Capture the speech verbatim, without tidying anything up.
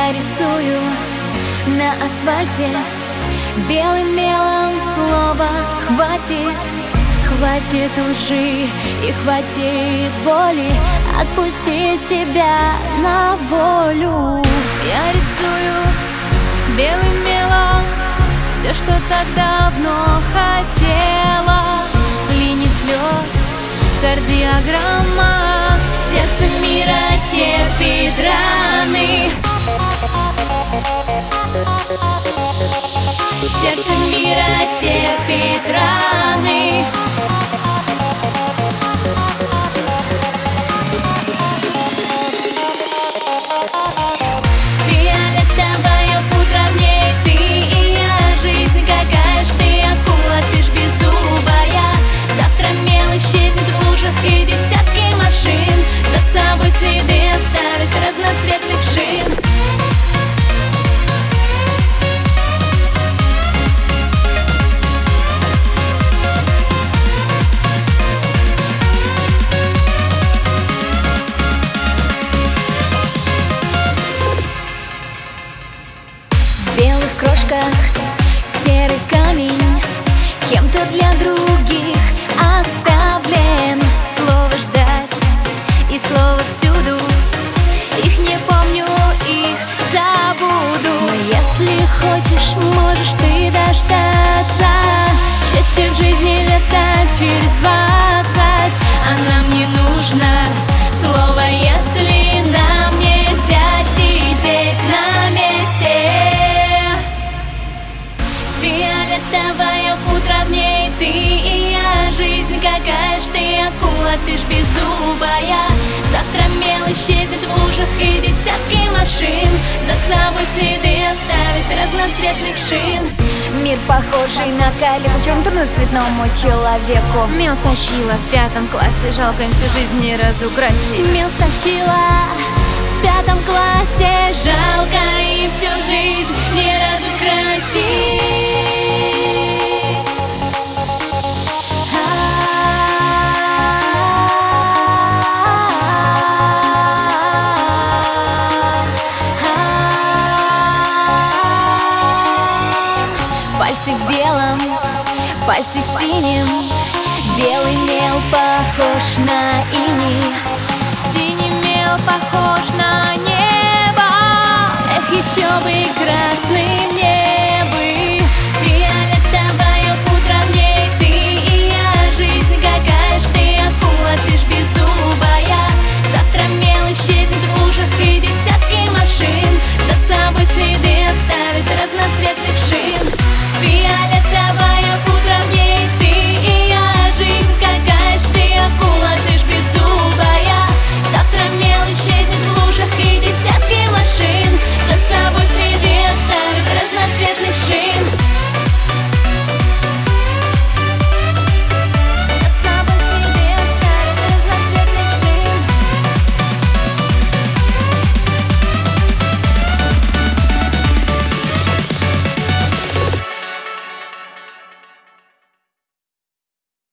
Я рисую на асфальте белым мелом слово «хватит». Хватит лжи и хватит боли, отпусти себя на волю. Я рисую белым мелом все, что так давно хотела. Линий взлет, кардиограмма, сердце мира терпит раны. Сердце мира терпит раны. Фиолетовое утро в ней ты и я. Жизнь какая ж ты акула, ты ж беззубая. Завтра мел исчезнет в лужах и десятки машин за собой следы оставит разноцветных шин. В белых крошках серый камень кем-то для других оставлен. Слово ждать и слово всюду. Их не помню, их забуду. Но если хочешь, можешь ты дождаться счастья в жизни лета через двадцать. А нам не нужно слово, если нам нельзя сидеть на месте. Фиолетовое утро в ней ты и я. Жизнь какая ж ты акула, ты ж беззубая. Завтра мел исчезнет в лужах и десятки машин за собой следы оставит разноцветных шин. Мир похожий на калику, в чем трудность цветному человеку. Мел стащила в пятом классе, жалко им всю жизнь не разукрасить. Мел стащила в пятом классе, Жалко им всю жизнь не разукрасить. пальцы в белом, пальцы в синем. Белый мел похож на иней, Синий мел похож на небо. эх, еще бы красным небом.